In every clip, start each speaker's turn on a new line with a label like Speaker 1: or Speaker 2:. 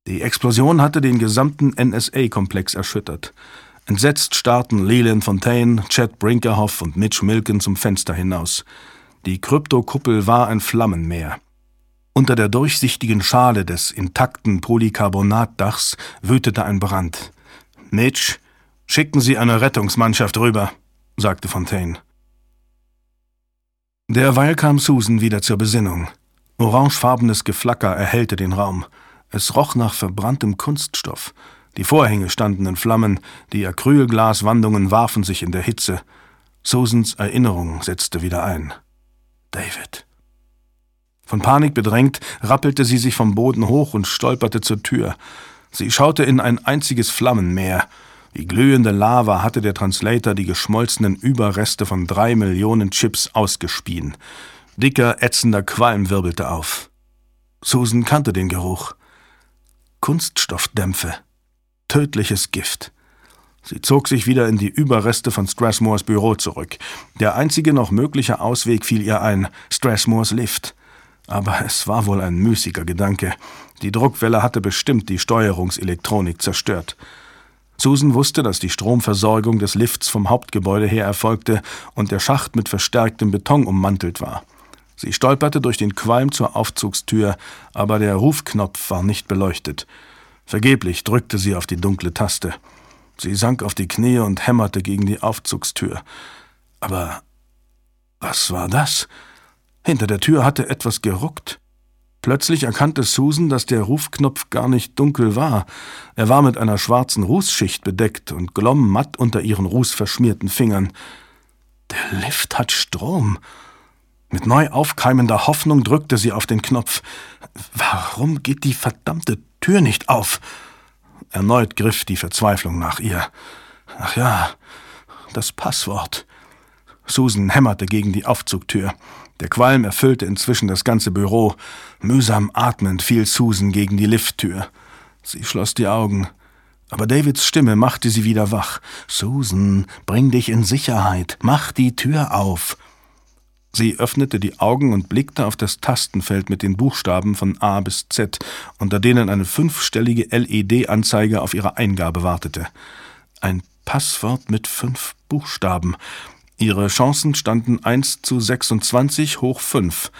Speaker 1: Die Explosion hatte den gesamten NSA-Komplex erschüttert. Entsetzt starrten Leland Fontaine, Chad Brinkerhoff und Mitch Milken zum Fenster hinaus. Die Kryptokuppel war ein Flammenmeer. Unter der durchsichtigen Schale des intakten Polycarbonatdachs wütete ein Brand. »Mitch, schicken Sie eine Rettungsmannschaft rüber«, sagte Fontaine. Derweil kam Susan wieder zur Besinnung. Orangefarbenes Geflacker erhellte den Raum. Es roch nach verbranntem Kunststoff. Die Vorhänge standen in Flammen, die Acrylglaswandungen warfen sich in der Hitze. Susans Erinnerung setzte wieder ein. David. Von Panik bedrängt, rappelte sie sich vom Boden hoch und stolperte zur Tür. Sie schaute in ein einziges Flammenmeer. Wie glühende Lava hatte der Translator die geschmolzenen Überreste von 3 Millionen Chips ausgespien. Dicker, ätzender Qualm wirbelte auf. Susan kannte den Geruch. Kunststoffdämpfe. Tödliches Gift. Sie zog sich wieder in die Überreste von Strathmores Büro zurück. Der einzige noch mögliche Ausweg fiel ihr ein: Strathmores Lift. Aber es war wohl ein müßiger Gedanke. Die Druckwelle hatte bestimmt die Steuerungselektronik zerstört. Susan wusste, dass die Stromversorgung des Lifts vom Hauptgebäude her erfolgte und der Schacht mit verstärktem Beton ummantelt war. Sie stolperte durch den Qualm zur Aufzugstür, aber der Rufknopf war nicht beleuchtet. Vergeblich drückte sie auf die dunkle Taste. Sie sank auf die Knie und hämmerte gegen die Aufzugstür. Aber was war das? Hinter der Tür hatte etwas geruckt. Plötzlich erkannte Susan, dass der Rufknopf gar nicht dunkel war. Er war mit einer schwarzen Rußschicht bedeckt und glomm matt unter ihren rußverschmierten Fingern. Der Lift hat Strom. Mit neu aufkeimender Hoffnung drückte sie auf den Knopf. Warum geht die verdammte Tür nicht auf? Erneut griff die Verzweiflung nach ihr. Ach ja, das Passwort. Susan hämmerte gegen die Aufzugtür. Der Qualm erfüllte inzwischen das ganze Büro. Mühsam atmend fiel Susan gegen die Lifttür. Sie schloss die Augen. Aber Davids Stimme machte sie wieder wach. »Susan, bring dich in Sicherheit. Mach die Tür auf.« Sie öffnete die Augen und blickte auf das Tastenfeld mit den Buchstaben von A bis Z, unter denen eine 5-stellige LED-Anzeige auf ihre Eingabe wartete. Ein Passwort mit 5 Buchstaben. Ihre Chancen standen 1:26 hoch 5.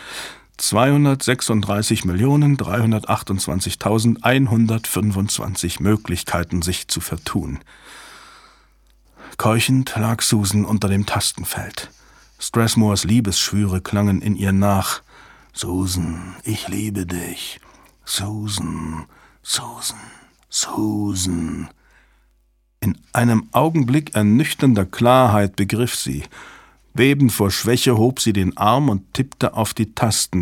Speaker 1: 236.328.125 Möglichkeiten, sich zu vertun. Keuchend lag Susan unter dem Tastenfeld. Strathmores Liebesschwüre klangen in ihr nach. »Susan, ich liebe dich. Susan, Susan, Susan.« In einem Augenblick ernüchternder Klarheit begriff sie. Bebend vor Schwäche hob sie den Arm und tippte auf die Tasten.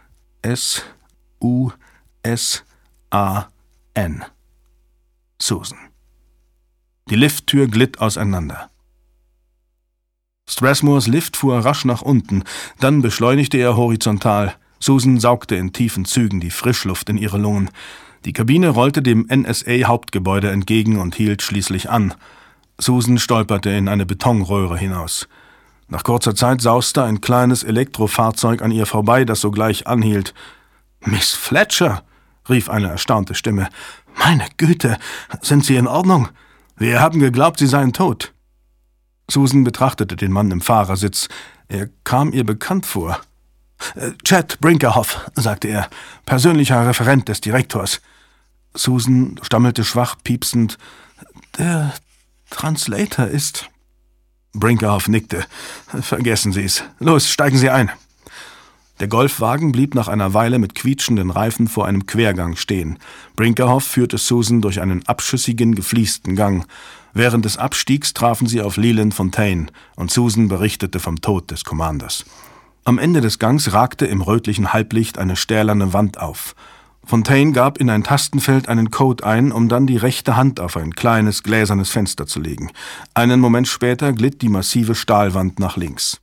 Speaker 1: S-U-S-A-N. Susan. Die Lifttür glitt auseinander. Strathmores Lift fuhr rasch nach unten, dann beschleunigte er horizontal. Susan saugte in tiefen Zügen die Frischluft in ihre Lungen. Die Kabine rollte dem NSA-Hauptgebäude entgegen und hielt schließlich an. Susan stolperte in eine Betonröhre hinaus. Nach kurzer Zeit sauste ein kleines Elektrofahrzeug an ihr vorbei, das sogleich anhielt. »Miss Fletcher«, rief eine erstaunte Stimme. »Meine Güte, sind Sie in Ordnung? Wir haben geglaubt, Sie seien tot.« Susan betrachtete den Mann im Fahrersitz. Er kam ihr bekannt vor. »Chad Brinkerhoff«, sagte er, »persönlicher Referent des Direktors.« Susan stammelte schwach, piepsend. »Der Translator ist...« Brinkerhoff nickte. »Vergessen Sie es. Los, steigen Sie ein.« Der Golfwagen blieb nach einer Weile mit quietschenden Reifen vor einem Quergang stehen. Brinkerhoff führte Susan durch einen abschüssigen, gefliesten Gang. Während des Abstiegs trafen sie auf Leland Fontaine und Susan berichtete vom Tod des Commanders. Am Ende des Gangs ragte im rötlichen Halblicht eine stählerne Wand auf. Fontaine gab in ein Tastenfeld einen Code ein, um dann die rechte Hand auf ein kleines, gläsernes Fenster zu legen. Einen Moment später glitt die massive Stahlwand nach links.